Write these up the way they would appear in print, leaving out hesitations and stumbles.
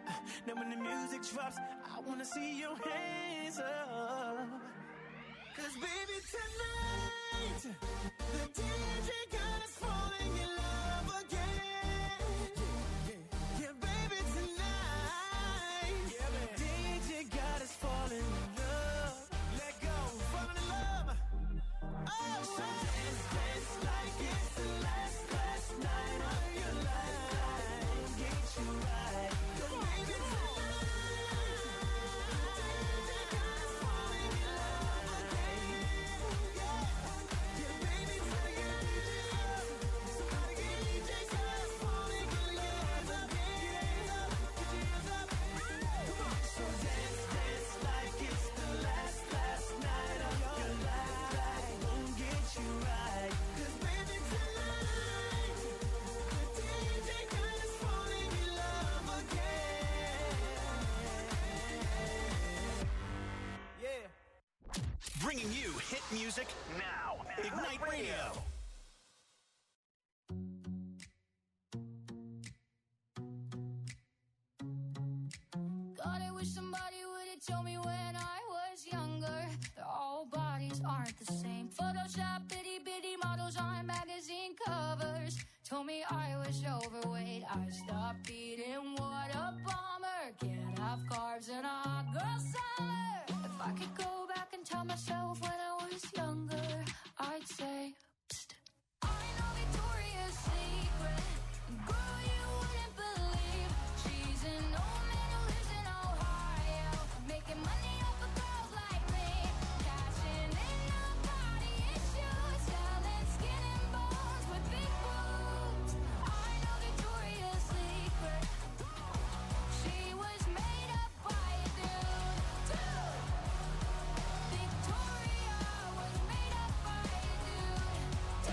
Now when the music drops, I wanna see your hands up. 'Cause baby tonight, the DJ got us falling in love again. Yeah, baby tonight, the DJ got us falling in love. Let go, falling in love. Oh, so dance, dance like it's the last night of your life. Get you right. Bringing you hit music now. Ignite Radio. God, I wish somebody would have told me when I was younger that all bodies aren't the same. Photoshop bitty bitty models on magazine covers told me I was overweight. I stopped eating. What a bummer. Can't have carbs in a hot girl summer. If I could go back and tell myself when I was younger, I'd say, psst, I know Victoria's Secret. Girl, you wouldn't believe she's an old man who lives in Ohio, making money off of girls like me, cashing in on body issues, selling skin and bones with big boobs. I know Victoria's Secret. She was made up by a dude. Victoria was made up by a dude.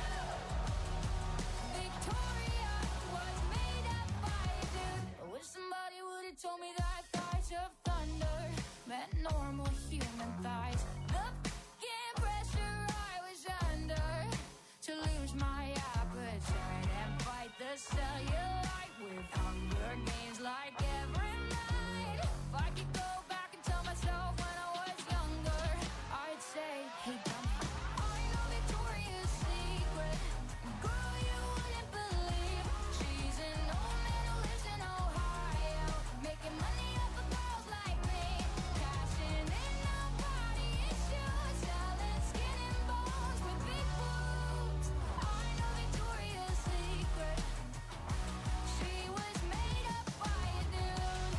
Victoria was made up by a dude. I wish somebody would have told me that thighs of thunder meant normal human thighs. The f***ing pressure I was under to lose my appetite and fight the cellulite with Hunger Games like every night. If I could go back and tell myself when I was younger, I'd say, hey dummy, I know Victoria's Secret. Girl, you wouldn't believe she's an old man who lives in Ohio, making money off of girls like me, cashing in on body issues, selling skin and bones with big boobs. I know Victoria's Secret. She was made up by a dude.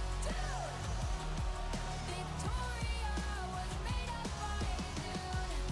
Victoria was made up by a dude.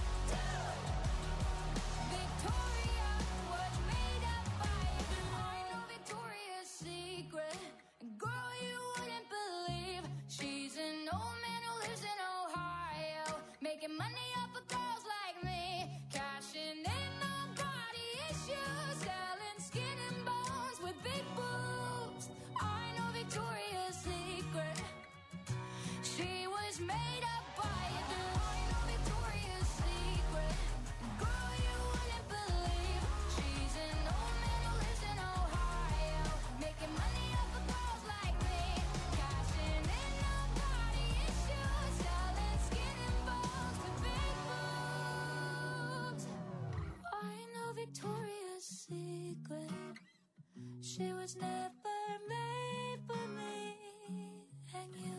Victoria was made up by a dude. I know Victoria's Secret. Girl, you wouldn't believe she's an old man who lives in Ohio, making money off of girls like me, cashing in on body issues, selling skin and bones with big boobs. I know Victoria's Secret. She was made up by a dude. I know Victoria's Secret. Girl, you wouldn't believe she's an old man who lives in Ohio, making money off of girls like me, cashing in on body issues, selling skin and bones with big boobs. I know Victoria's Secret. She was never made for me and you.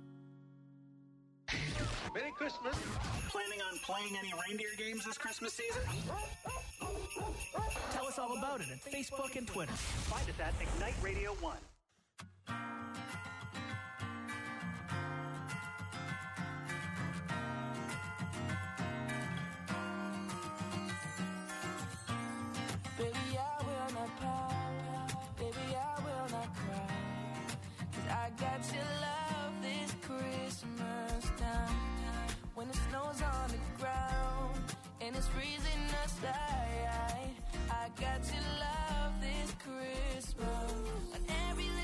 Merry Christmas. Planning on playing any reindeer games this Christmas season? Tell us all about it at Facebook and Twitter. Find us at Ignite Radio 1. Baby, I will not pout. Baby, I will not cry. 'Cause I got your love this Christmas time. When the snow's on the ground and it's freezing outside, I got your love this Christmas. And every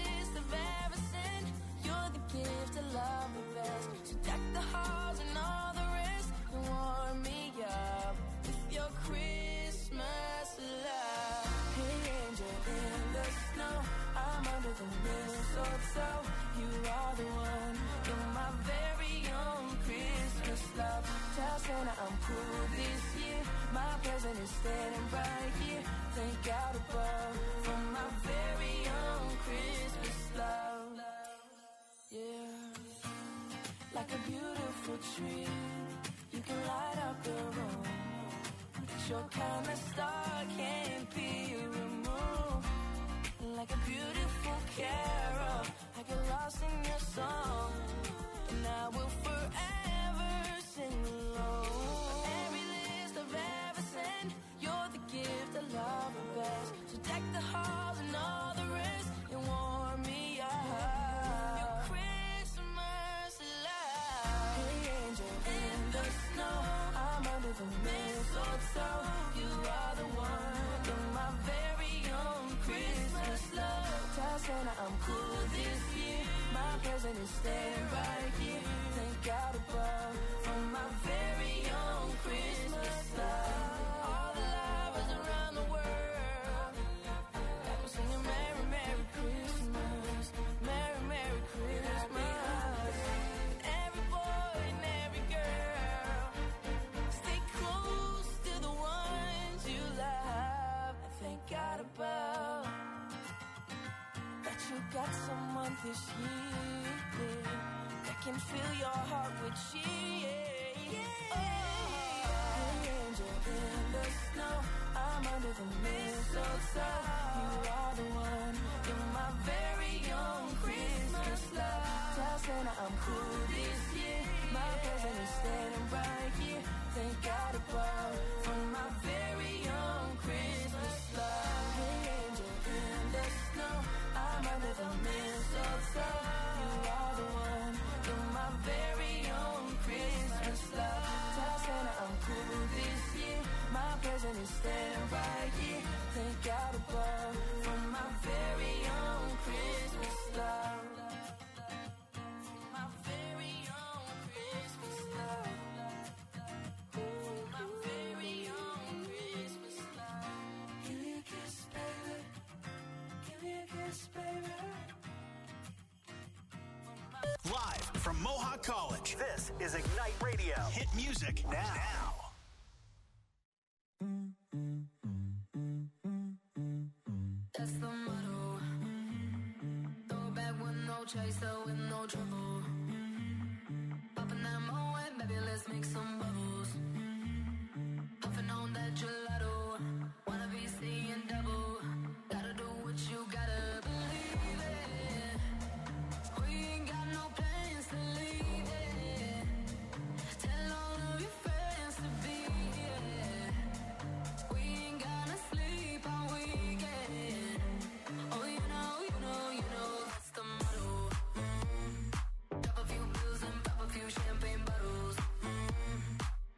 cool this year. My present is standing right here. Thank God above for my very own Christmas love. Yeah, like a beautiful tree, you can light up the room. Your kind of star can't be removed. Like a beautiful carol, I get lost in your song, and I will forever sing along. Every list I've ever sent, you're the gift I love the best. So deck the halls and all the rest, and warm me up. Your Christmas love. Hey angel in the snow, I'm under the mistletoe. You are the one, you're my very own Christmas love. Tell Santa I'm cool this year. My present is staying right here. Thank God above for my very own Christmas love. All the lovers around the world, I'm singing Merry, Merry Christmas. Merry, Merry Christmas. Every boy and every girl, stay close to the ones you love. Thank God above that you got someone this year that can fill your heart with cheer. Oh, hey, angel in the snow, I'm under the mistletoe. You are the one, you're my very own Christmas love. Tell Santa I'm cool this year. My present is standing right here. Thank God above for my very own Christmas love. Hey, angel in the snow, I'm under the mistletoe. You are the one, you're my very own Christmas love. Tell Santa I'm cool this year. My present is standing right here. Thank God above for my very own Christmas love. My very own Christmas love. My very own Christmas love. Give me a kiss, baby. Give me a kiss, baby. Live from Mohawk College, this is Ignite Radio. Hit music now. That's the motto. Throw it back with no chaser, with no trouble. Popping that Moet, baby, let's make some bubbles. Puffing on that gelato. Wanna be seeing double. Gotta do what you gotta believe it. We ain't got no plans to leave it. Tell all of your friends to be here. We ain't gonna sleep all weekend. Oh, you know, that's the motto. Drop a few pills and pop a few champagne bottles.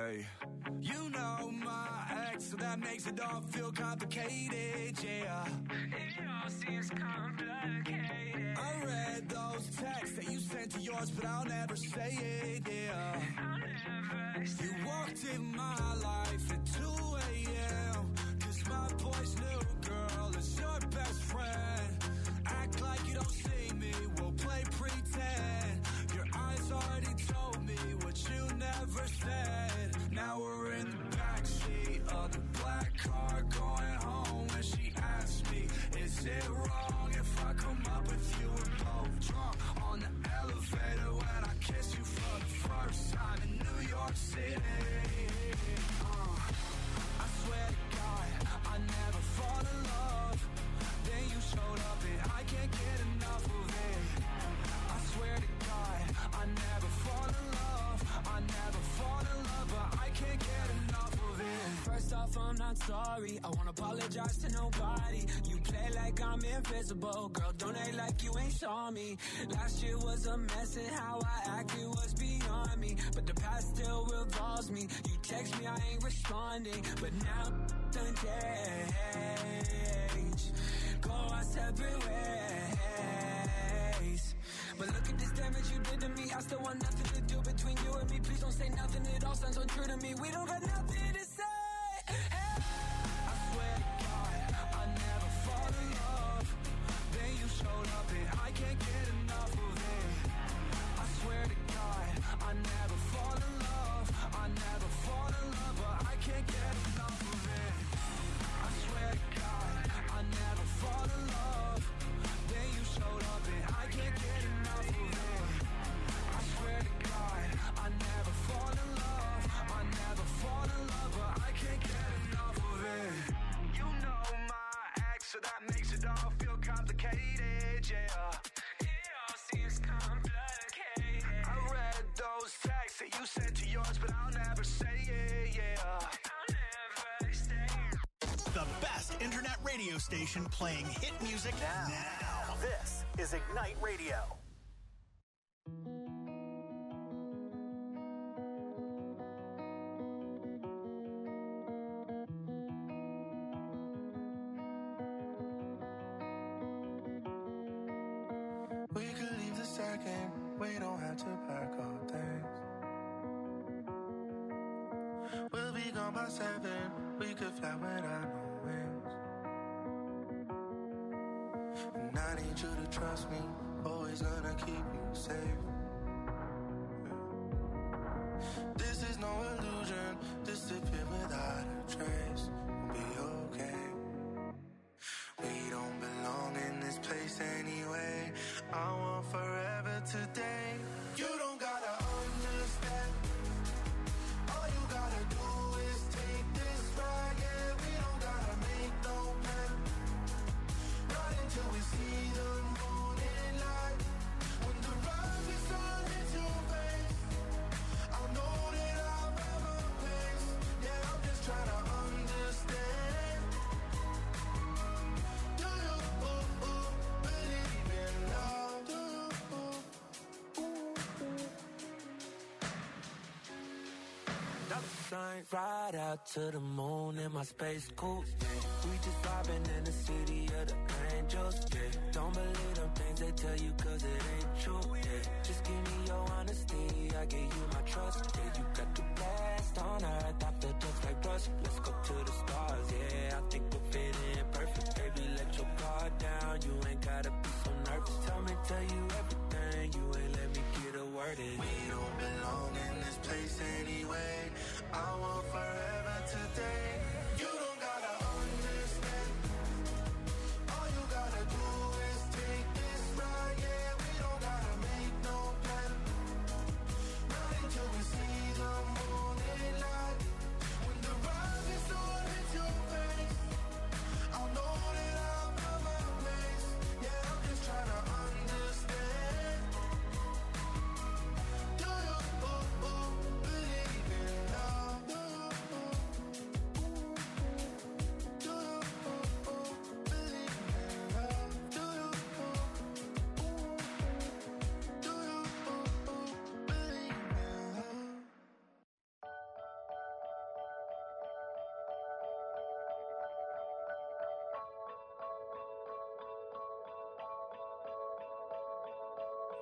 Hey, you know my ex, so that makes it all feel complicated, yeah. It all seems complicated. I read those texts that you sent to yours, but I'll never say it, yeah. I'll never say it. You walked in my life at 2 a.m. Cause my boy's new girl is your best friend. Act like you don't see me, we'll play pretend. Your eyes already told me what you never said. Now we're in the backseat of the black car going home. When she asked me, is it wrong if I come up with you? We're both drunk on the elevator when I kiss you for the first time in New York City. I swear to God, I never fall in love. Then you showed up and I can't get enough of it. I swear to God, I never fall in love. I never fall in love, but I can't get enough of it. First off, I'm not sorry. I won't apologize to nobody. You play like I'm invisible. Girl, don't act like you ain't saw me. Last year was a mess and how I acted was beyond me. But the past still revolves me. You text me, I ain't responding. But now done change. Go our separate ways. But look at this damage you did to me. I still want nothing to do between you and me. Please don't say nothing, it all sounds untrue to me. We don't got nothing to say. Hey. I swear to God, I never fall in love. Then you showed up and I can't get enough of it. I swear to God, I never fall in love. I never fall in love, but I can't get enough of it. I swear to God, I never fall in love. Then you showed up and I can't get enough of it. I swear to God, I never fall in love. I never fall in love, but I can't get enough of it. You know my ex, so that makes it all feel complicated, yeah. It all seems complicated. I read those texts that you sent to yours, but I'll never say it, yeah. I'll never say it. The best internet radio station playing hit music now. This is Ignite Radio. We could leave the second, we don't have to pack all things. We'll be gone by 7, we could fly without no wings. And I need you to trust me, always gonna keep you safe. This is no illusion, disappear without a trace. We'll be okay. We don't belong in this place anyway. I want forever today. You don't gotta understand. All you gotta do is take this ride. Yeah, we don't gotta make no plan. Not until we see the morning light. When the rising sun hits your face, I'll know that I've ever place. Yeah, I'm just trying to understand. Do you believe in love? Do Ride out to the moon in my space coupe. We just vibing in the city of the angels. Yeah. Don't believe them things they tell you cause it ain't true. Yeah. Just give me your honesty, I give you my trust. Yeah, you got the best on earth, I feel just like rust. Let's go to the stars, yeah, I think we'll fit in perfect. Baby, let your guard down, you ain't gotta be so nervous. Tell you everything, you ain't let me get a word in. We don't belong in this place anyway. I want forever today. You don't gotta understand. All you gotta do is take this ride. Yeah, we don't gotta make no plan. Not until we see the morning light. When the rising sun hits your face, I'll know that I've come a place. Yeah, I'm just trying to understand.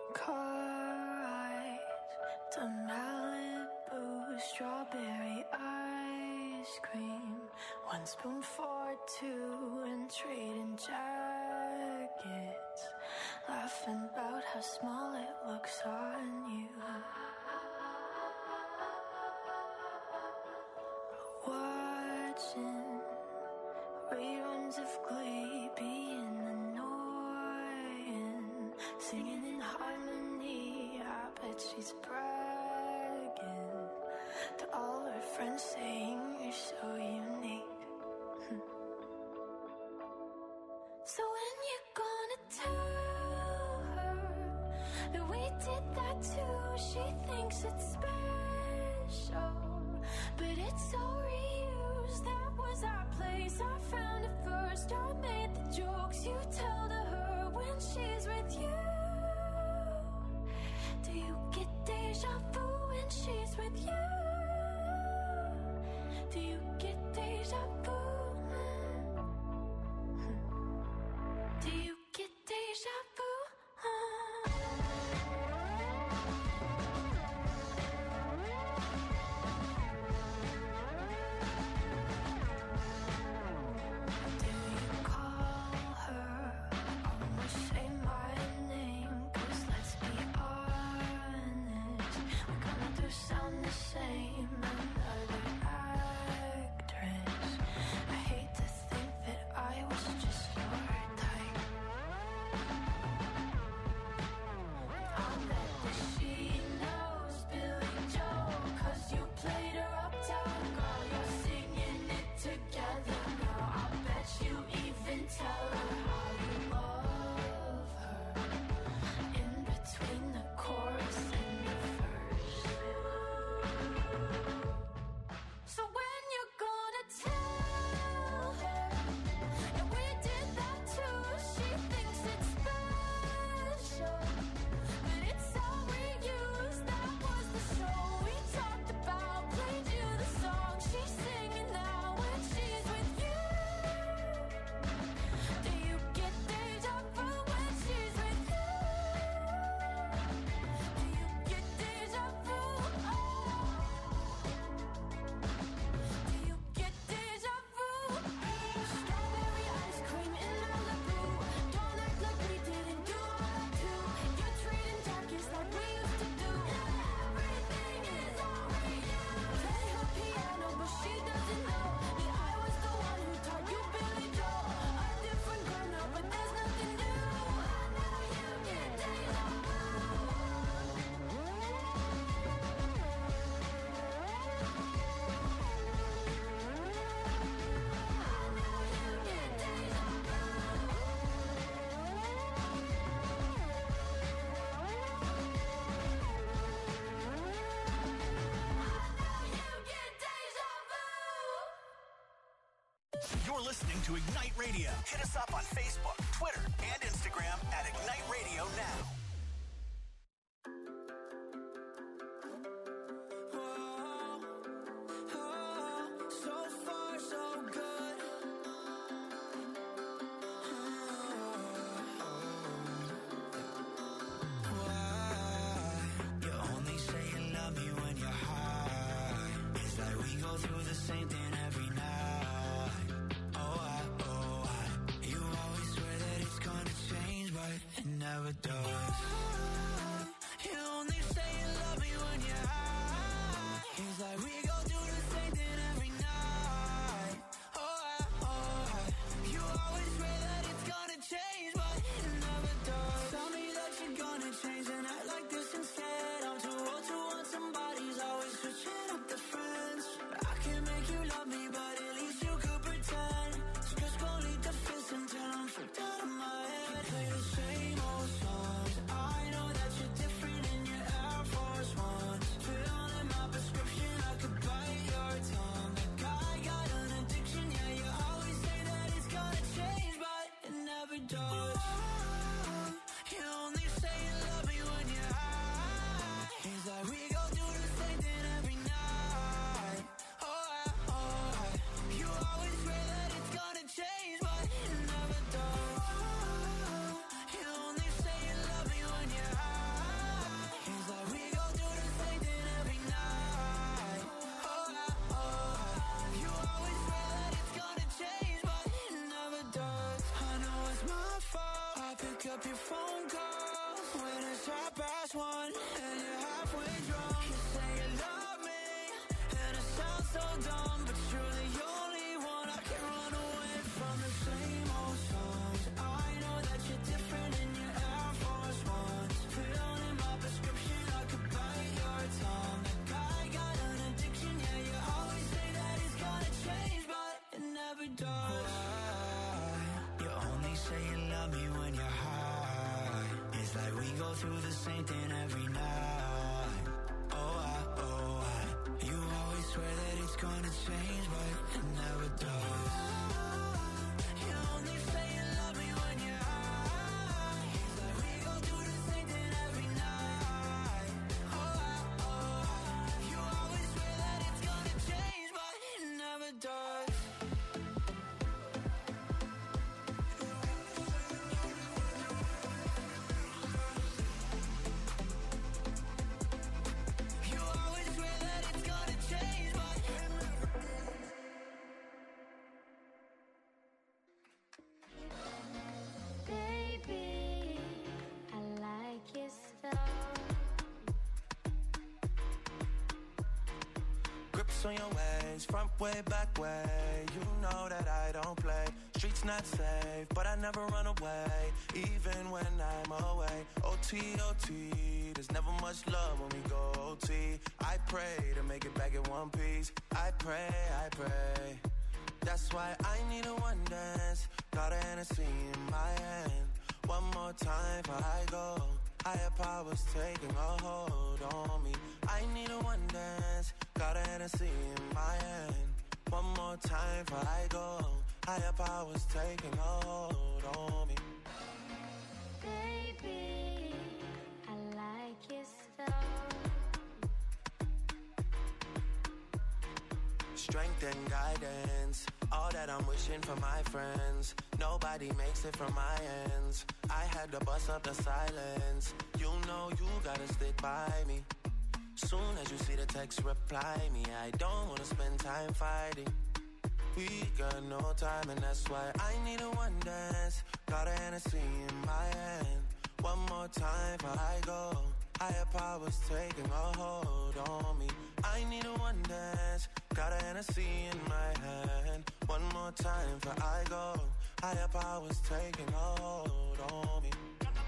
car ride to Malibu, strawberry ice cream, 1 spoon for 2 and trading jackets, laughing about how small it looks on you. Watching reruns of Glee being annoying, singing in harmony. I bet she's bragging to all her friends, saying you're so unique. So when you gonna tell her that we did that too? She thinks it's special, but it's all reused. That was our place, I found it first. I made the jokes you tell to her when she's with you. Do you get deja vu when she's with you? Do you get deja vu? Do you get deja vu? Sound the same, another actress. I hate to think that I was just your type. I bet that she knows Billy Joel, 'cause you played her uptown girl. You're singing it together now. I bet you even tell her how you love her in between the chorus and the verse. So when you're gonna tell her that we did that too? She thinks it's special, but it's all reused. That was the show we talked about, played you the song she's singing now when she's with you. Do you get deja vu when she's with you? Do you get deja vu? Do you get deja vu? Strawberry ice cream in Malibu. Don't act like we didn't do all that too. You're treating darkest like we used to do. Everything is all reused. Play her piano, but she doesn't know that I was the one who taught you Billy Joel. A different girl now, but there's nothing new. I know you get deja vu. You're listening to Ignite Radio. Hit us up on Facebook, Twitter, and Instagram at Ignite Radio Now. So far, so good. Why? You only say you love me when you're high. It's like we go through the same thing every night. You always swear that it's gonna change, but it never does. up your phone calls when it's 1:30 and you're halfway drunk. You say you love me, and it sounds so dumb, but you're the only one I can run away from. The same old songs. I know that you're different in your Air Force Ones. Filled in my prescription, I could bite your tongue. That guy got an addiction, yeah, you always say that he's gonna change, but it never does. You only say you love me when you're high. It's like we go through the same thing every night. You always swear that it's gonna change, but it never does. You only say you love me when you're high. It's like we go through the same thing every night. You always swear that it's gonna change, but it never does. You always swear that it's gonna change, but Baby, I like your stuff. grips on your ways, front way, back way. You know that I don't play. Streets not safe, but I never run away, even when I'm away. OT, OT, there's never much love when we go OT. I pray to make it back in one piece. I pray, I pray. That's why I need a one dance. Got a Hennessy in my hand. One more time before I go. Higher powers taking a hold on me. I need a one dance. Got a Hennessy in my hand. One more time before I go. Higher powers taking a hold on me. Baby, I like your stuff. Strength and guidance, all that I'm wishing for my friends. Nobody makes it from my ends. I had to bust up the silence. You know you gotta stick by me. Soon as you see the text, reply me. I don't wanna spend time fighting. We got no time, and that's why I need a one dance. Got a Hennessy in my hand. One more time before I go. Higher powers taking a hold on me. I need a one dance. Got a Hennessy in my hand. One more time before I go. Higher powers taking a hold on me.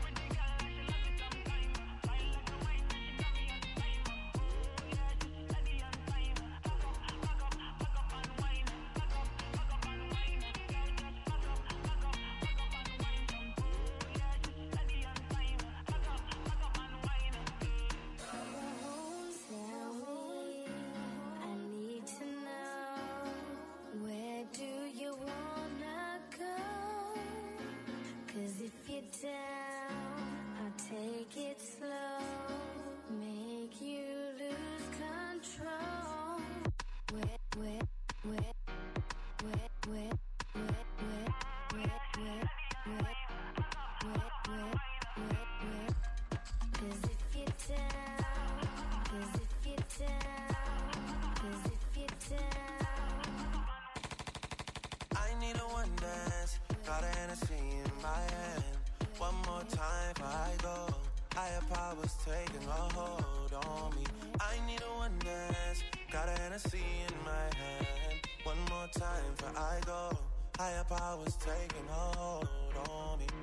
Down, I'll take it slow, make you lose control. Wet, wet, wet, wet, wet, wet, wet, wet, wet, wet, wet, wet, wet, wet. 'Cause if you're down, 'cause if you're down, 'cause if you're down. I need a one dance. Got a Hennessy in my hand. One more time before I go. Higher powers taking a hold on me. I need a one dance. Got a Hennessy in my hand. One more time before I go. Higher powers taking a hold on me.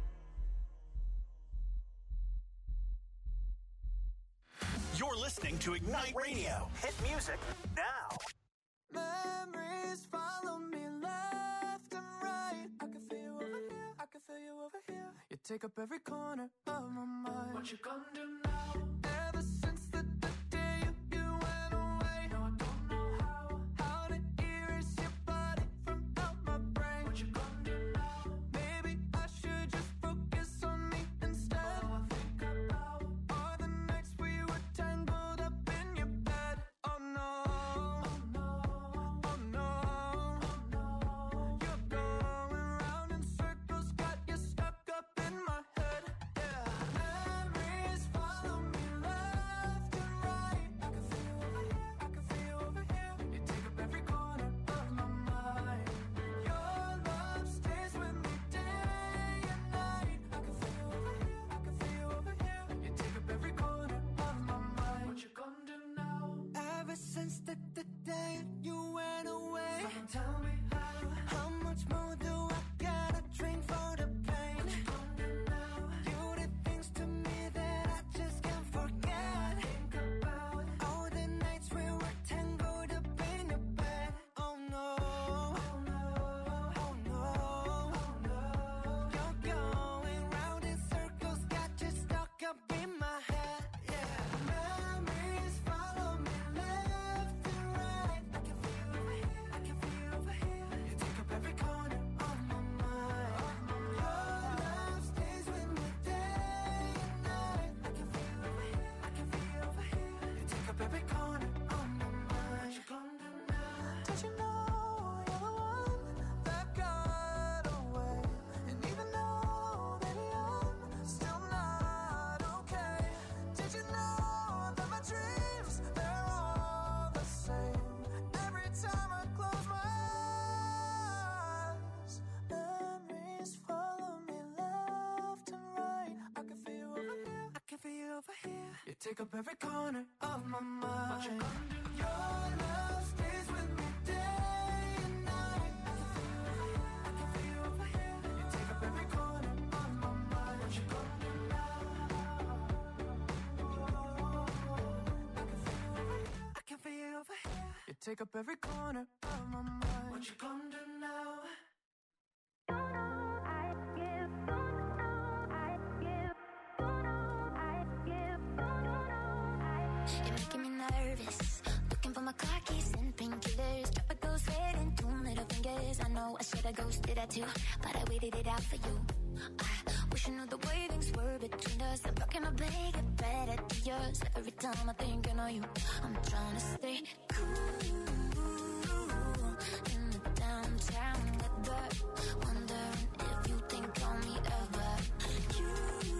You're listening to Ignite Radio. Hit music now. Memories follow me left and right. I can feel you over here, I can feel you over here. You take up every corner of my mind. What you gonna do now? Ever since the day you went away, no, I don't know how to erase your body from out my brain. What you gonna do now? Maybe I should just focus on me instead. All I think about are the nights we were tangled up in your bed. Oh no, oh no, oh no, oh no. You're going round in circles, got you stuck up in my head. Yeah, memories follow me take up every corner of my mind. Your love stays with me day and night. I can feel you over here. You take up every corner of my mind. What you gonna do now? I can feel you over here. You take up every corner of my mind. What you gonna do now? You're making me nervous. Looking for my car keys and painkillers. Drop a ghost head and 2 middle fingers. I know I should've ghosted that too, but I waited it out for you. I wish you knew the way things were between us. I'm rocking my bag, get better to yours. Every time I think I know you, I'm trying to stay cool in the downtown weather. Wondering if you think on me ever. You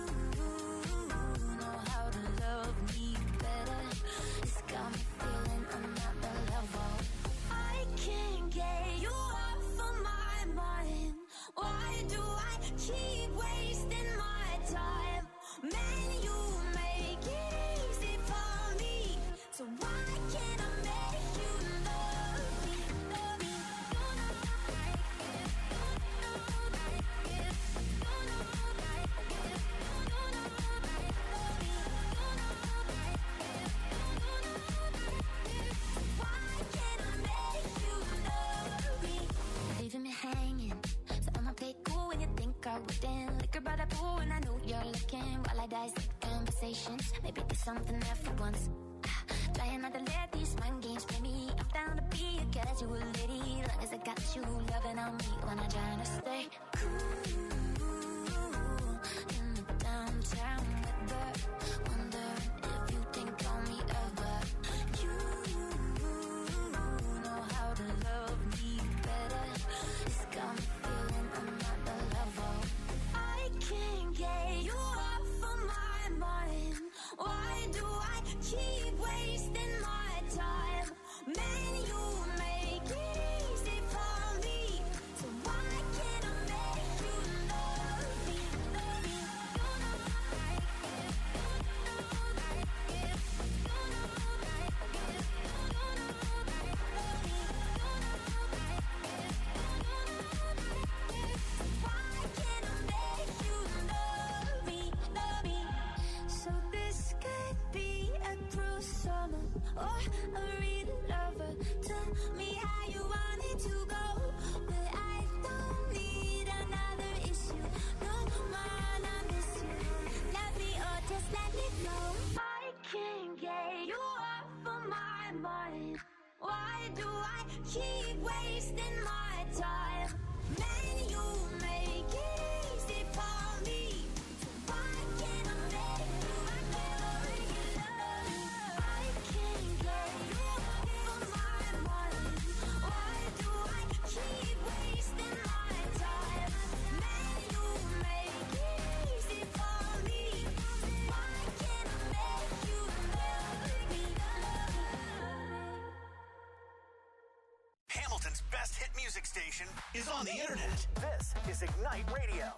know how to love me better. It's got me feeling another level. I can't get you off of my mind. Why do I keep wasting my time? Man, you make it easy for me. So why can't I make you love me? Love me. You know like it. You know like it. You know like it. You know like love me. You know like it. You know like it. So why can't I make you love me? Leaving me hanging. So I'ma play cool when you think I wouldn't. Liquor by the pool and I know you're looking. While I dissect conversations, maybe there's something there for once. Trying not to let these mind games play me. I'm down to be a casual lady, long as I got you loving on me. When I'm trying to stay cool in the downtown weather. Wondering if you think on me ever. You know how to love me better. It's got me feeling another level. I can't get you off of my mind. Why do I keep wasting my time? Man, you make it easy for me. So why can't I make you love me? Love me. You know like it. You know like it. You know like it. You know like love me. You know like it. You know like it. So why can't I make you love me? Love me. So this could be a true summer or a real lover. Tell me how you want it to go, but I don't need another issue. No man, I miss you. Love me or just let me go. I can't get you off of my mind. Why do I keep wasting my time? Man, you make it easy for me. So why can't I make you love me? I can't get you off of my mind. Why do I keep wasting my time? Man, you make it easy for me. So why can't I make you love me? Hamilton's best hit music station is on the internet. This is Ignite Radio.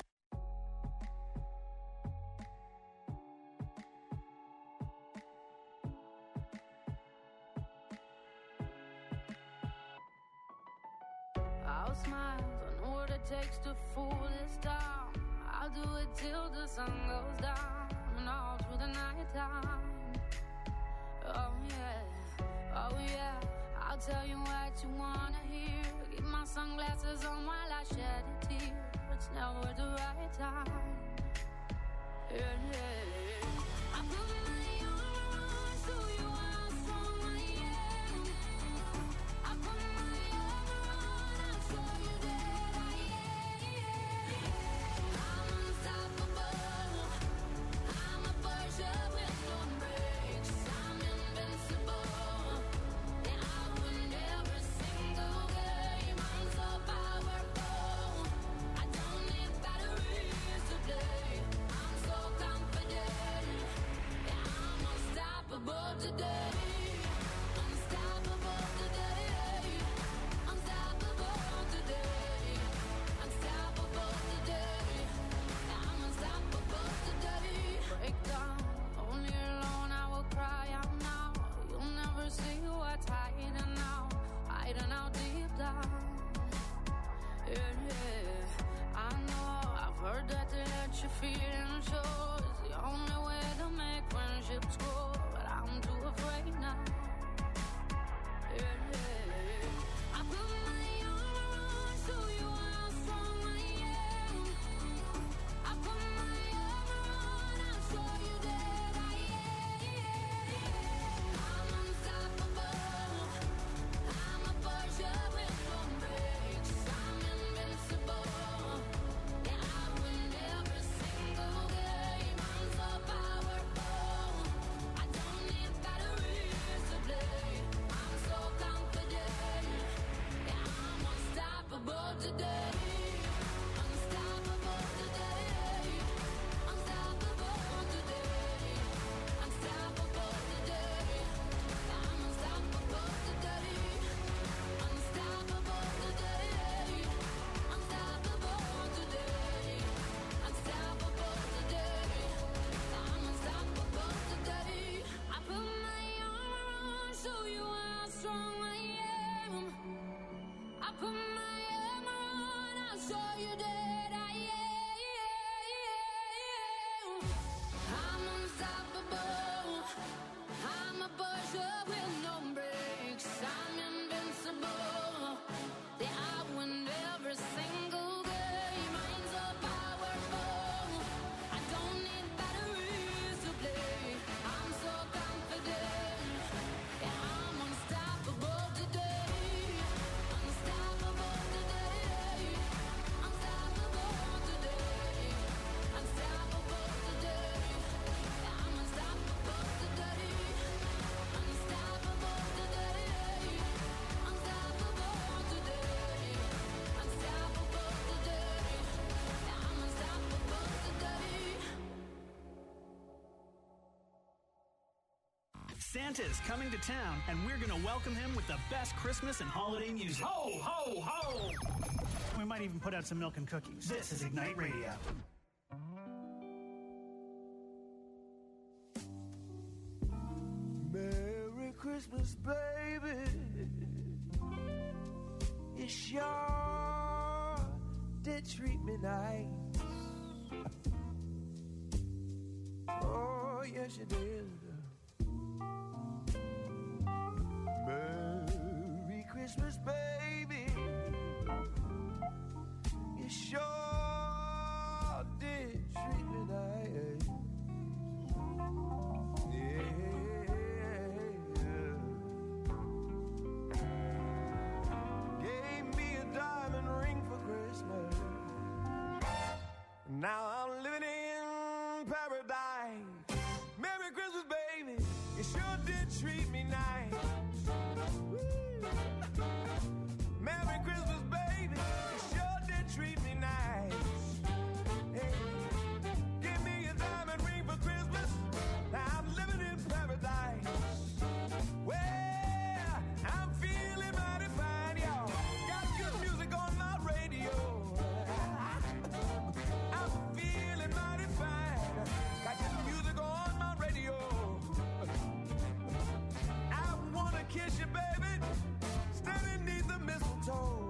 I'll smile, I know what it takes to fool this town. I'll do it till the sun goes down and all through the night time. Oh yeah, oh yeah, I'll tell you what you wanna hear. Keep my sunglasses on while I shed a tear. It's never the right time. Yeah, yeah. I put my arms so you are strong, yeah. I put my arms, I'll show you that I am. I'm unstoppable. I'm a Porsche with no brakes. I'm invincible. And I win every single game. I'm so powerful. I don't need batteries to play. I'm so confident. Yeah, I'm feeling sure is the only way to make friendships grow. But I'm too afraid now. Yeah. I put my arm around, show you how strong I am. I put my arm around, I'll show you that I am. I'm unstoppable. I'm a Persia with no brakes. I'm invincible. Yeah, I win every single game. I'm so powerful. I don't need batteries to play. I'm so confident. Yeah, I'm unstoppable today. Unstoppable today. Unstoppable today. Unstoppable today. I'm unstoppable today. Unstoppable today. Unstoppable today. Unstoppable today. I'm unstoppable today. I put my arm around, show you how strong I am. I put my arm around, I'll show you that I am. I'm unstoppable. I'm a Persia with no brakes. I'm invincible. Yeah, I win every single game. I'm so powerful. I don't need batteries to play. I'm so confident. Yeah, I'm unstoppable today. Unstoppable today. Unstoppable today. Unstoppable today. Yeah, I'm unstoppable today. Unstoppable today. Unstoppable today. Unstoppable today. Yeah, I'm unstoppable today. Santa is coming to town, and we're going to welcome him with the best Christmas and holiday music. Ho, ho, ho! We might even put out some milk and cookies. This is Ignite Radio. Merry Christmas, baby. You sure did treat me nice. Oh, yes, you did. Merry Christmas, baby. You sure did treat me nice. Gave me a diamond ring for Christmas. Now I'm living in paradise. Merry Christmas, baby. You sure did treat me nice. Woo. Merry Christmas, baby. You sure did treat me nice. Hey. Give me a diamond ring for Christmas. Now I'm living in paradise. Well, I'm feeling mighty fine, y'all. Got good music on my radio. I'm feeling mighty fine. Got good music on my radio. I wanna kiss you, baby, standing neath the mistletoe.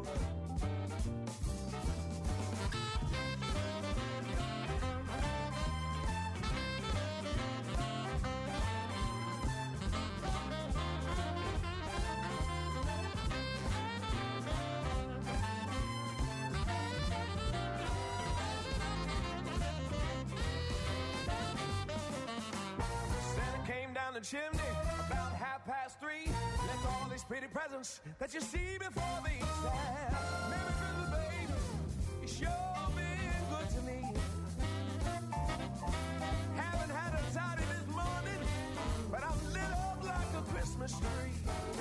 Santa came down the chimney about 3:30. Left all these pretty presents that you see before the stand. Merry Christmas, baby. You sure been good to me. Haven't had a tidy this morning, but I'm lit up like a Christmas tree.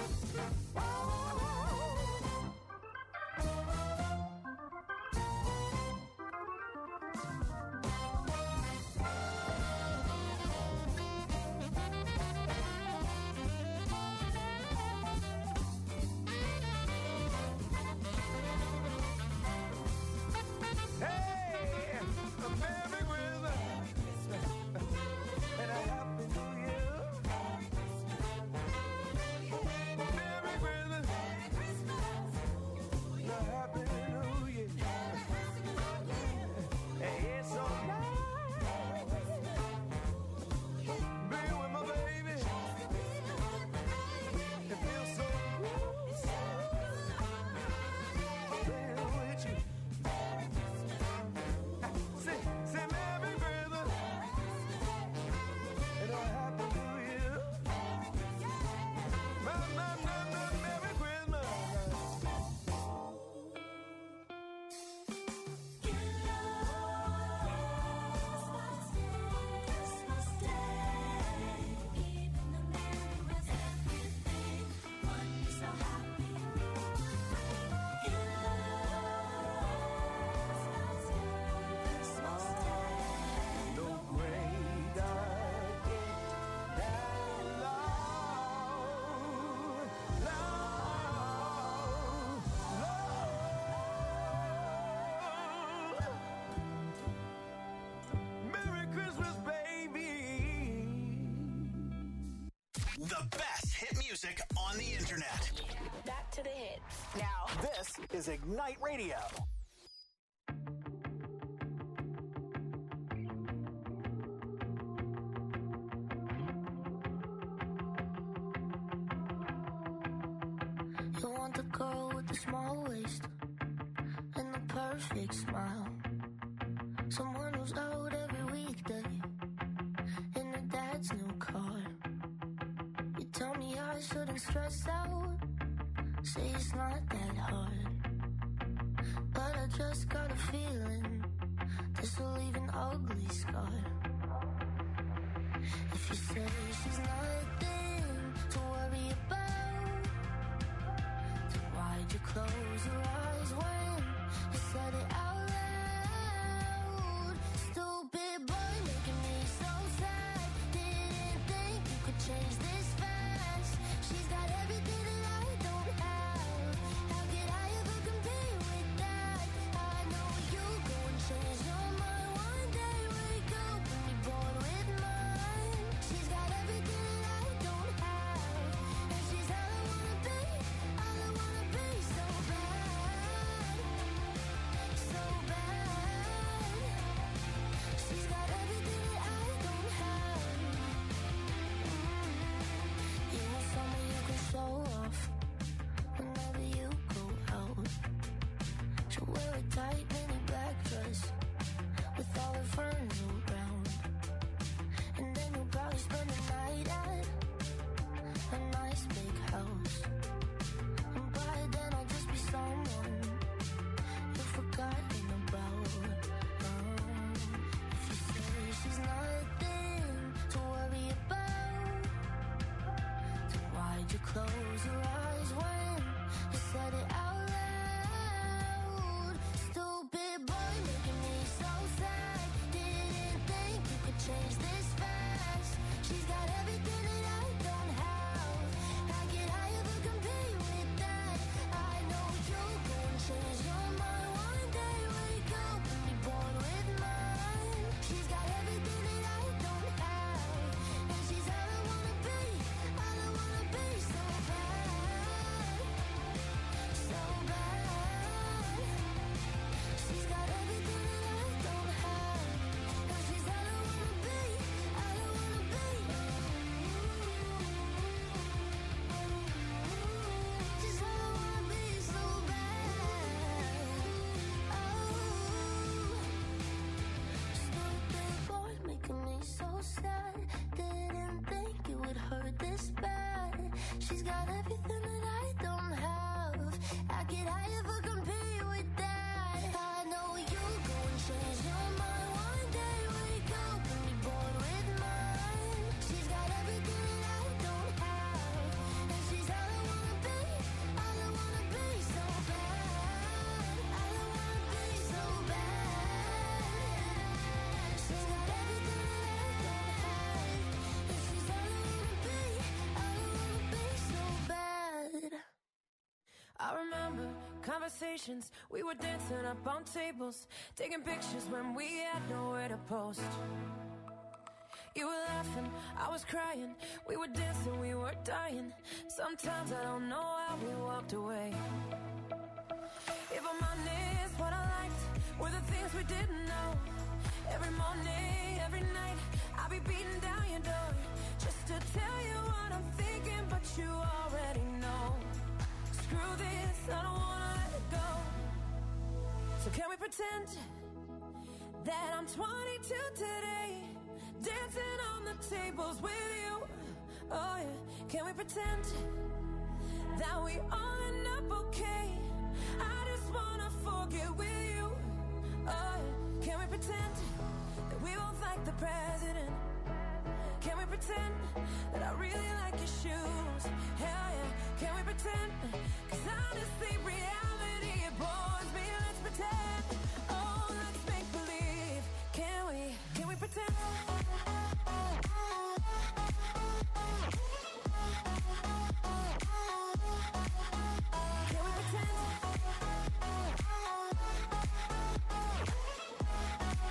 Hey, a Merry Christmas and a Happy New Year. Merry Christmas. The best hit music on the internet. Back to the hits. Now, this is Ignite Radio. You want the girl with the small waist and the perfect smile. Someone who's out every weekday in her dad's new car. You tell me I shouldn't stress out, say it's not that hard. But I just got a feeling this will leave an ugly scar. If you say she's nothing to worry about, then why'd you close your eyes when you said it out loud? Stupid boy making me so sad. Didn't think you could change this fast. She's got everything that I don't have. How could I ever compete with that? I know you go and change your mind one day. Wake up and be bored with mine. She's got everything that I don't have, and she's all I wanna be. All I wanna be, so bad, so bad. She's got everything that I don't have. You want someone you can show off whenever you go out. She'll wear a tight mini black dress with all her friends around, and then you'll probably spend the night at a nice big house. And by then I'll just be someone you've forgotten about. If you say she's nothing to worry about, then why'd you close your eyes when you said it out loud? Stupid boy making me so sad. Didn't think you could change this fast. She's got everything that I don't have. How could I ever compete with that? I know you'll go and change your mind one day. Wake up and be bored with mine. She's got everything that I don't have, and she's all I wanna be. All I wanna be, so bad, so bad. She's got everything that I don't have, and she's all I wanna be. All I wanna be. She's all I wanna be, so bad. Stupid boy making me so sad. Didn't think it would hurt this bad. She's got everything that I don't have. How could I ever compete with that? I know you'll go and change your mind one day. Wake up and be bored with mine. She's got everything that I don't have, and she's all I wanna be. All I wanna be, so bad. All I wanna be, so bad. She's got everything that I don't have, and she's all I wanna be. All I wanna be, so bad. I remember conversations, we were dancing up on tables, taking pictures when we had nowhere to post. You were laughing, I was crying, we were dancing, we were dying. Sometimes I don't know how we walked away. If I'm honest, what I liked were the things we didn't know. Every morning, every night, I'll be beating down your door just to tell you what I'm thinking, but you already know. Screw this, I don't wanna let it go. So can we pretend that I'm 22 today, dancing on the tables with you? Oh yeah, can we pretend that we all end up okay? I just wanna forget with you. Oh yeah, can we pretend that we both like the president? Can we pretend that I really like your shoes? Hell yeah, can we pretend? 'Cause honestly, reality, it bores me. Let's pretend. Oh, let's make believe. Can we pretend? Can we pretend?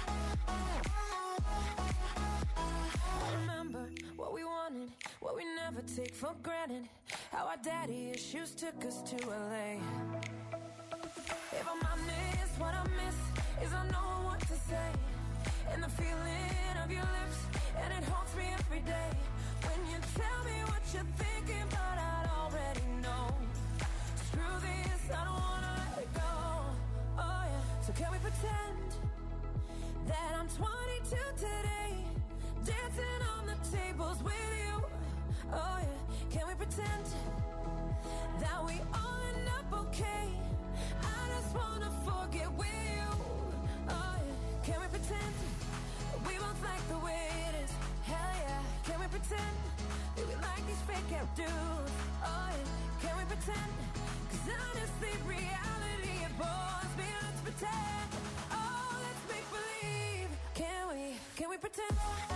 I remember what we wanted, what we never never take for granted how our daddy issues took us to LA. If I'm honest, what I miss is I know what to say, and the feeling of your lips, and it haunts me every day. When you tell me what you're thinking, but I already know. Screw this, I don't wanna let it go. Oh yeah, so can we pretend that I'm 22 today, dancing on the tables with you? Oh yeah, can we pretend that we all end up okay? I just wanna forget with you. Oh yeah, can we pretend we both like the way it is? Hell yeah, can we pretend that we like these fake out dudes? Oh yeah, can we pretend? 'Cause honestly, reality it bores me. Let's pretend. Oh, let's make believe. Can we pretend?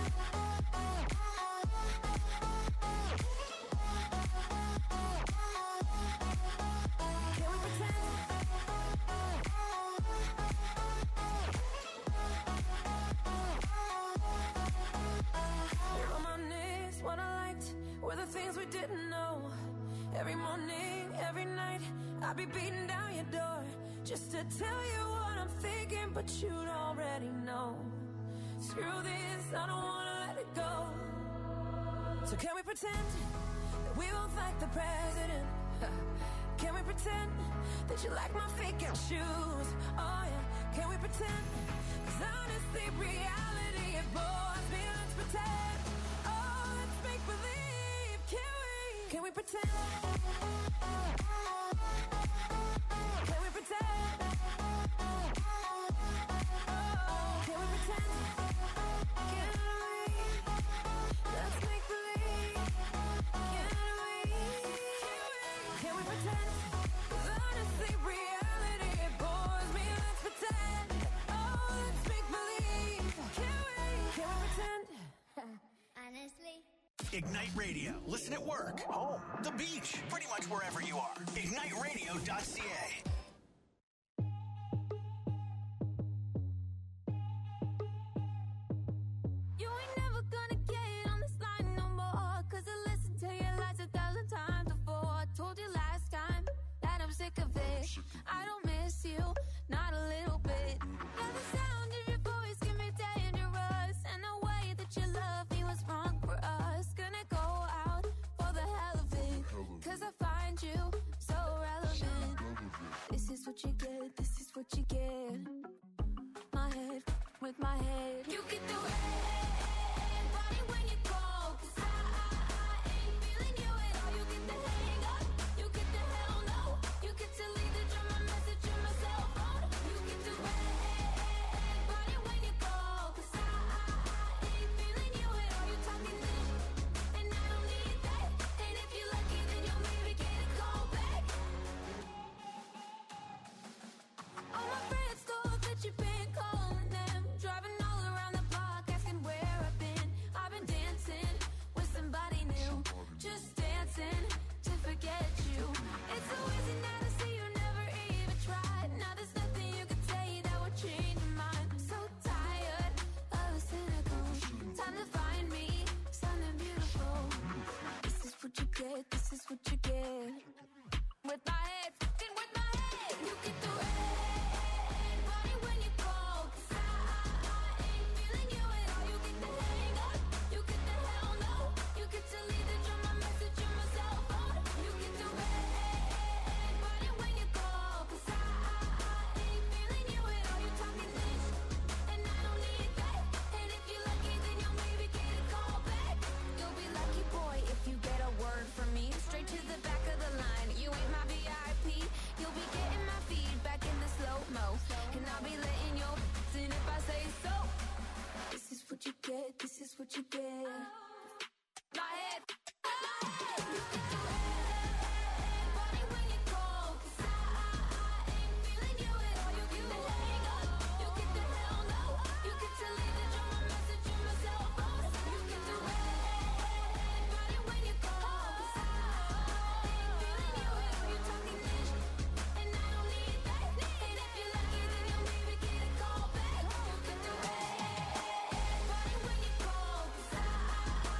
What I liked were the things we didn't know. Every morning, every night, I'd be beating down your door just to tell you what I'm thinking, but you'd already know. Screw this, I don't wanna let it go. So can we pretend that we both like the president? Can we pretend that you like my fake out shoes? Oh yeah, can we pretend? 'Cause honestly, reality it bores me. Let's pretend. Make believe, can we pretend? Can we pretend? Can we pretend? Can we? Let's make believe. Can we pretend? 'Cause honestly, reality it bores me. Let's pretend. Oh, let's make believe. Can we pretend? Honestly. Ignite Radio. Listen at work, home, the beach, pretty much wherever you are. IgniteRadio.ca. You ain't never gonna get on this line no more, 'cause I listened to your lies 1,000 times before. I told you last time that I'm sick of it. I don't miss you, not a little bit. And the sound of your voice can be dangerous, and the way that you love me was wrong for us. Gonna go out for the hell of it, 'cause I find you so relevant. This is what you get, this is what you get. My head with my head. You get the red body when you call, 'cause I ain't feeling you at all. You get the hang up, you get the hell no. You get to leave the drum, my message in my cell phone. You get the red body when you call, 'cause I ain't feeling you at all. You talking this, and I don't need that. And if you're lucky, then you'll maybe get a call back. All my friends thought that you've been calling them, driving all around the block, asking where I've been. I've been dancing with somebody new, just dancing to forget you. It's so easy now to see you never even tried. Now there's nothing you can say that would change your mind. I'm so tired of the cynical. Time to find me something beautiful. This is what you get, this is what you get. With my head, fucking with my head. You get the red body when you call, 'cause I ain't feeling you at all. You get the hang up, you get the hell no. You get to leave the drum, my message in my cell phone. You get the red body when you call, 'cause I ain't feeling you at all. You talking this, and I don't need that. And if you're lucky, then you'll maybe get a call back. You'll be lucky, boy, if you get a word from me. Straight to the back of the line. You ain't my VIP. You'll be getting my feedback in the slow-mo, and I'll be letting your in if I say so. This is what you get, this is what you get. My head, you get the red body when you call, 'cause I ain't feeling you at all. You get the hang up, you get the hell no. You get to leave the drum, my message in my cell phone. You get the red body when you call, 'cause I ain't feeling you at all. You talking this, and I don't need that. And if you're lucky, then you'll maybe get a call back. You get the red body when you call, 'cause I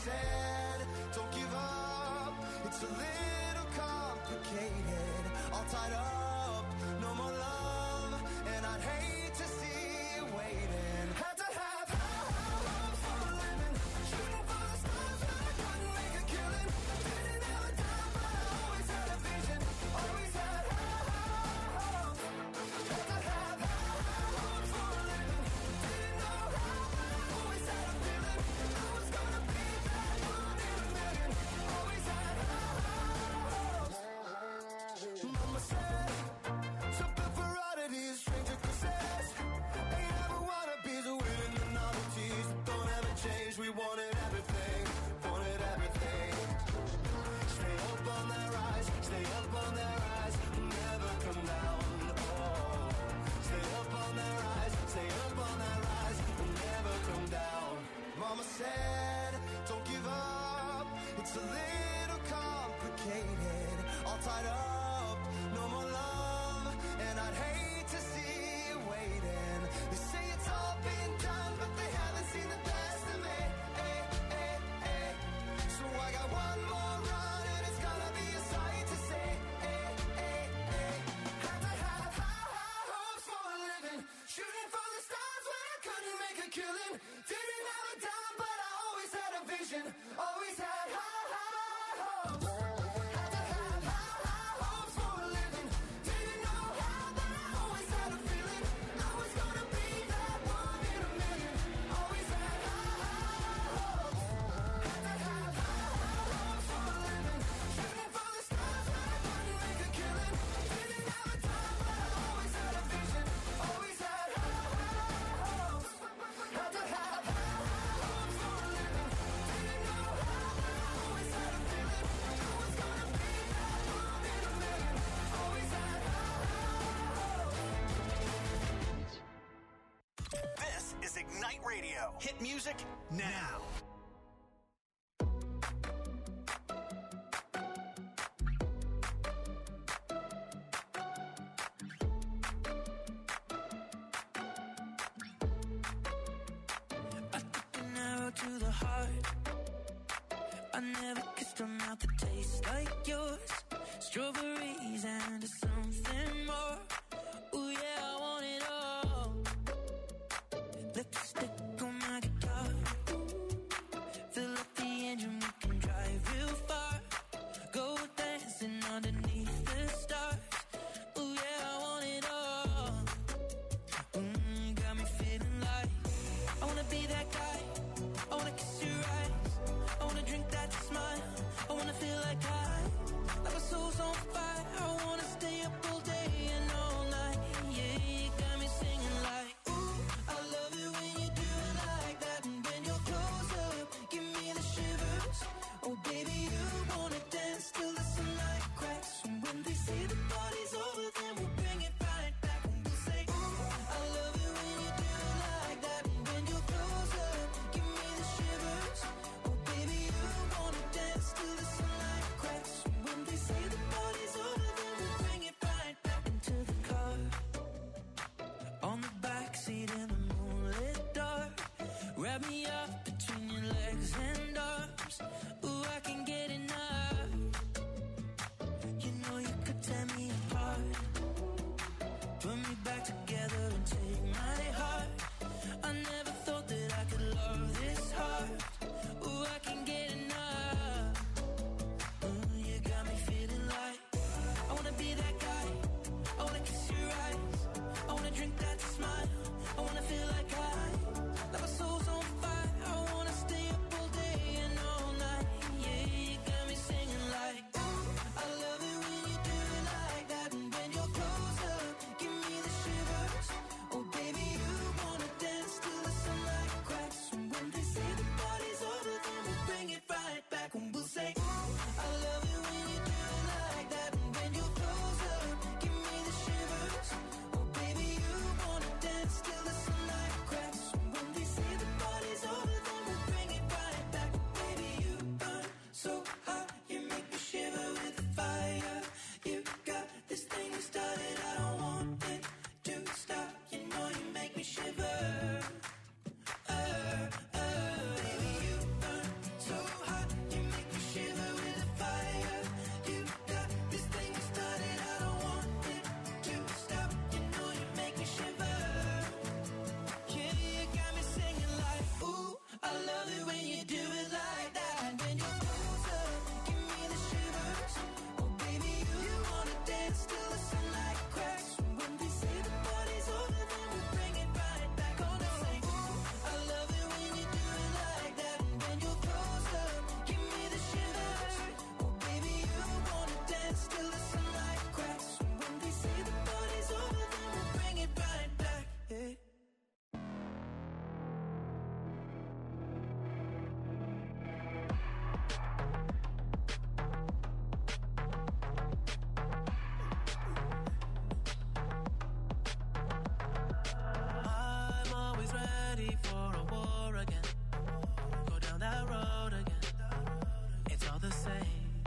said, don't give up. It's a little complicated. All tied up, no more love. And I'd hate to see you waiting. Had to have hopes for a living. Shooting for the stars when I couldn't make a killing. Didn't have a dime, but I always had a vision. Always had hopes. Had to have hopes for a living. Didn't know how, but I always had a feeling. I was gonna be that one in a million. Always had hopes. Mama said, something for oddities, stranger kisses. Ain't ever wannabes, winning the novelties. Don't ever change, we wanted everything. Wanted everything. Stay up on their rise, stay up on their rise. Never come down, oh. Stay up on their rise, stay up on their rise. Never come down. Mama said, don't give up. It's a little complicated. All tied up, no more love. And I'd hate to see you waiting. They say it's all been done, but they haven't seen the best of me. So I got one more run, and it's gonna be a sight to see. Had to have high hopes for a living. Shooting for the stars when I couldn't make a killing. Didn't have a dime, but I always had a vision. Always had high hopes. Had to have high hopes for a living. Didn't know how, but I always had a feeling. I was gonna be that one in a million. Always had high hopes. Had to have high hopes for a living. Shooting for the stars when I couldn't make a killing. Didn't have a dime, but I always had a vision. Always had high hopes. Had to have high hopes for a living. Didn't know how, but I always had a feeling. I was gonna be that one in a million. Always had high hopes. This is Ignite Radio. Hit music now. I took an arrow to the heart. I never kissed a mouth that tastes like yours. Strawberries and something more. Ooh yeah, I want it all. Lipstick on my guitar. Fill up the engine, we can drive real far. Go dancing underneath the stars. Ooh yeah, I want it all. Got me feeling like I wanna be that guy. I wanna kiss your eyes. I wanna drink that smile. I wanna feel like like my soul's on fire. I wanna stay up all day and all night. Yeah, you got me singing like, ooh, I love it when you do it like that. And when you're close up, give me the shivers. Oh baby, you wanna dance till the sunlight cracks. And when they say the party's over, then we'll bring it right back. And we'll say, ooh, I love it when you do it like that. And when you're close up, give me the shivers. Oh baby, you wanna dance till the sunlight cracks. And when they say the party's over, then we'll bring it right back into the car. On the backseat in the moonlit dark. Wrap me up between your legs and arms. Ooh, I can get enough. You know you could tear me apart. Put me back together and take my heart. I never thought that I could love this hard. Ooh, I can get enough. You got me feeling like I wanna be that guy. I wanna kiss your eyes. I wanna drink that smile. I wanna feel like like my soul's on fire. I wanna stay up all day and all night. Yeah, you got me singing like, ooh, I love it when you do it like that. And when you're close up, give me the shivers. Oh baby, you wanna dance till the sunlight cracks. And when they say the party's over, then we'll bring it right back. And we'll say, ooh, I love it when you do it like that. And when you're close up, give me the shivers. Oh baby, you wanna dance till the sunlight cracks. And when they say the party's over, then we'll bring it right back. Baby, you burn so hot, you make me shiver with the fire. You got this thing you started, I don't want it to stop. You know you make me shiver. Baby, you burn so always ready for a war again. Go down that road again. It's all the same.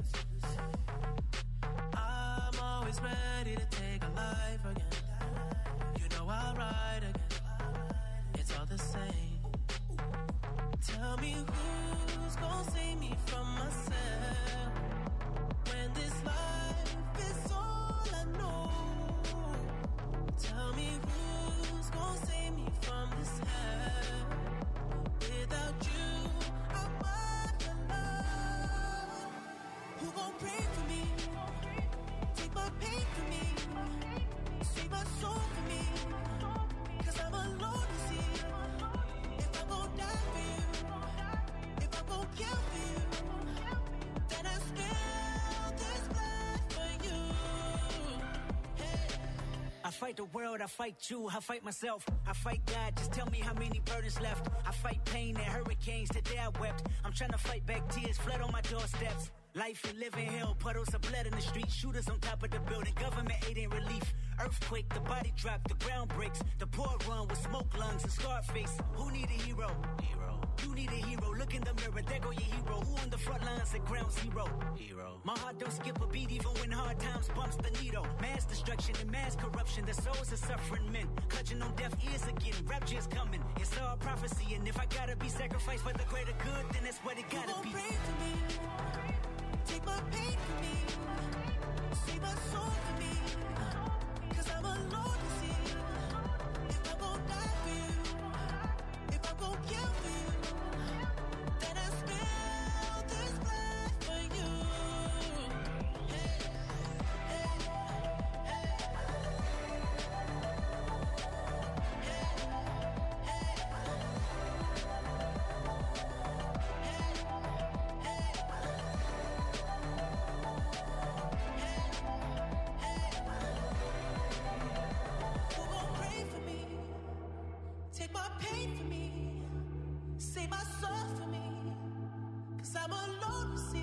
I'm always ready to take a life again. You know I'll ride again. It's all the same. Tell me who's gonna save me from myself when this life is all I know. Tell me who's gonna save me from this hell. Without you, I'm alone. Who gon' pray for me? Take my pain for me. Save my soul for me. 'Cause I'm alone to see. If I'm gon' die for you, if I'm gon' kill for you, then I spill this blood for you. I fight the world, I fight you, I fight myself, I fight God, just tell me how many burdens left. I fight pain and hurricanes, today I wept. I'm trying to fight back tears, flood on my doorsteps. Life and living hell, puddles of blood in the street, shooters on top of the building, government aid ain't relief. Earthquake, the body drop, the ground breaks, the poor run with smoke lungs and scarred face. Who need a hero? You need a hero, look in the mirror, there go your hero. Who on the front lines at ground zero? My heart don't skip a beat even when hard times bumps the needle. Mass destruction and mass corruption, the souls of suffering men. Clutching on deaf ears again, rapture's coming. It's all prophecy, and if I gotta be sacrificed for the greater good, then that's what it gotta be. Pray for me, take my pain for me, save my soul for me. 'Cause I'm alone to see. If I'm gon' die for you, if I'm gon' kill for you, then I spill this blood for you. Who gon' pray for me? Take my pain for me, save my soul for me. 'Cause I'm alone to see.